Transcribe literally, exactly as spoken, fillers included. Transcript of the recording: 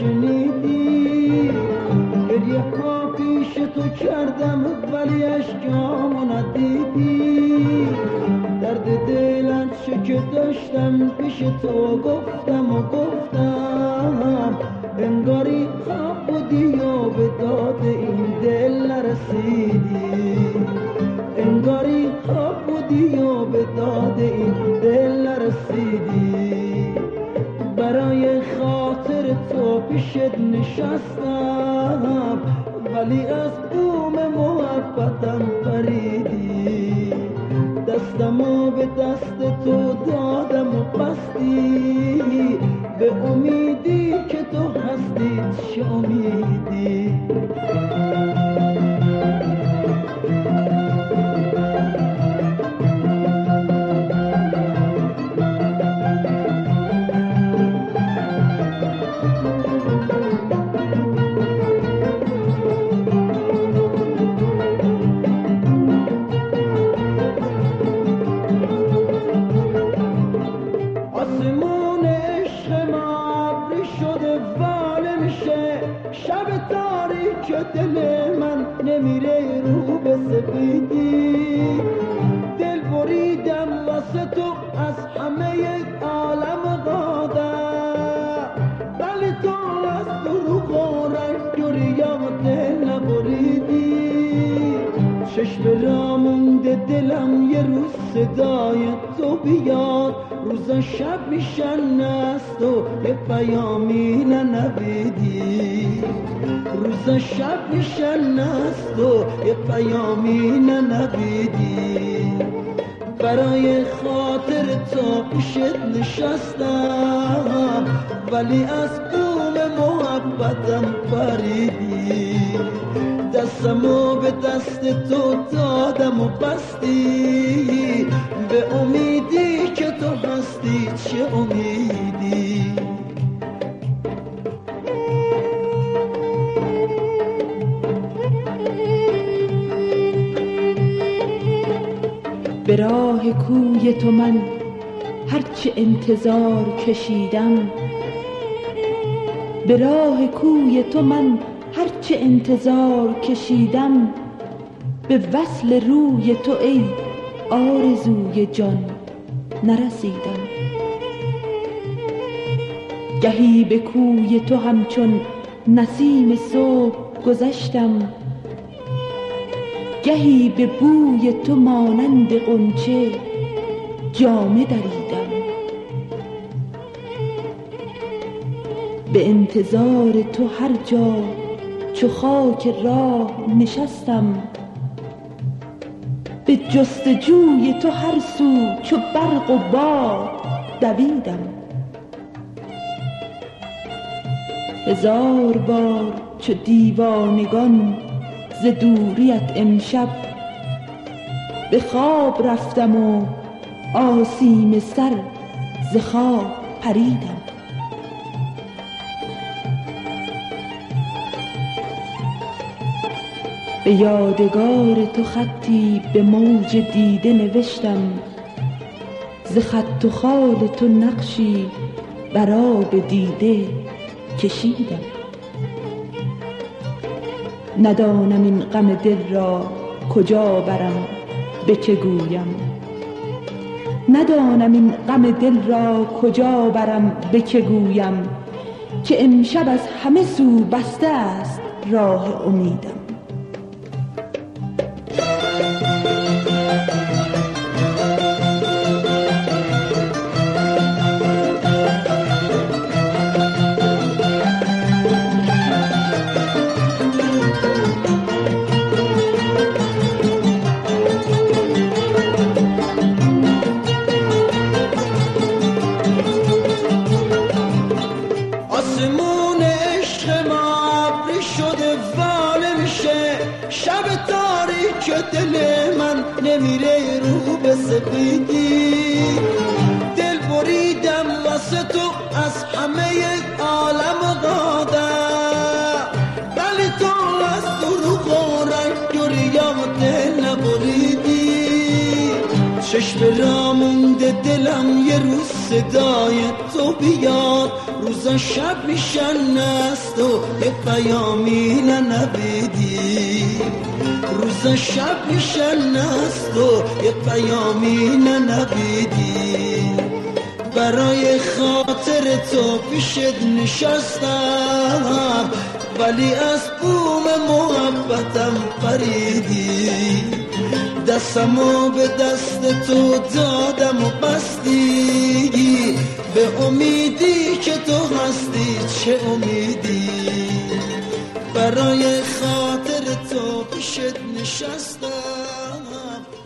نشنیدی، گریه ها پیش تو کردم ولی اشکامو ندیدی، درد دلت چه که داشتم پیش تو گفتم و گفتم، انگاری خواب بودی و به داد این دل نرسیدی، انگاری خواب بودی و به داد این دل نرسیدی، برای خاطر تو پیشت نشستم ولی از بوم محبتم پریدی، دستمو به دست تو دادم و بستی، به امیدی که تو هستی چه امیدی. آسمون عشق ما ابری شده و نمیشه، شب تاریک دل من نمیره رو به سفیدی، دل بریدم واسه تو از همه عالم قادر، ولی تو از دروغ و رنگ و ریا دل نبریدی، چشم را مونده دلم یه روز صدای تو بیاد، روزا شب میشن است و یه پیامی ننویدی، روزا شب میشن است و یه پیامی ننویدی، برای خاطر تو پیشت نشستم ولی از بوم محبتم پریدی، دستمو به دست تو دادم و بستی، به امیدی که تو هستی چه امیدی. به راه کوی تو من هرچه انتظار کشیدم، به راه کوی تو من هرچه انتظار کشیدم، به وصل روی تو ای آرزوی جان نرسیدم، گهی به کوی تو همچون نسیم صبح گذشتم، گهی به بوی تو مانند غنچه جامه دریدم، به انتظار تو هر جا چو خاک راه نشستم، به جستجوی تو هر سو چو برق و باد دویدم، هزار بار چو دیوانگان ز دوریت امشب به خواب رفتم و آسیم سر ز خواب پریدم، به یادگار تو خطی به موج دیده نوشتم، ز خط و خال تو نقشی بر آب دیده کشیدم، ندانم این غم دل را کجا برم به که گویم، ندانم این غم دل را کجا برم به که گویم، که امشب از همه سو بسته است راه امیدم. آسمون عشق ما ابری شده و نمیشه، شب تاریک دل من نمیره رو به سفیدی، دل بریدم واسه تو از همه عالم قادر، ولی تو از دروغ و رنگ و ریا دل نبریدی، چشم را مونده دلم یه روز صدای تو بیاد، روزا شب میشن است و یه پیامی ننویدی، روزا شب میشن است و یه پیامی ننویدی. برای خاطر تو پیشت نشستم ولی از بوم محبتم پریدی، دستمو به دست تو دادم و بستی، به امیدی که تو هستی چه امیدی. برای خاطر تو پیشت نشستم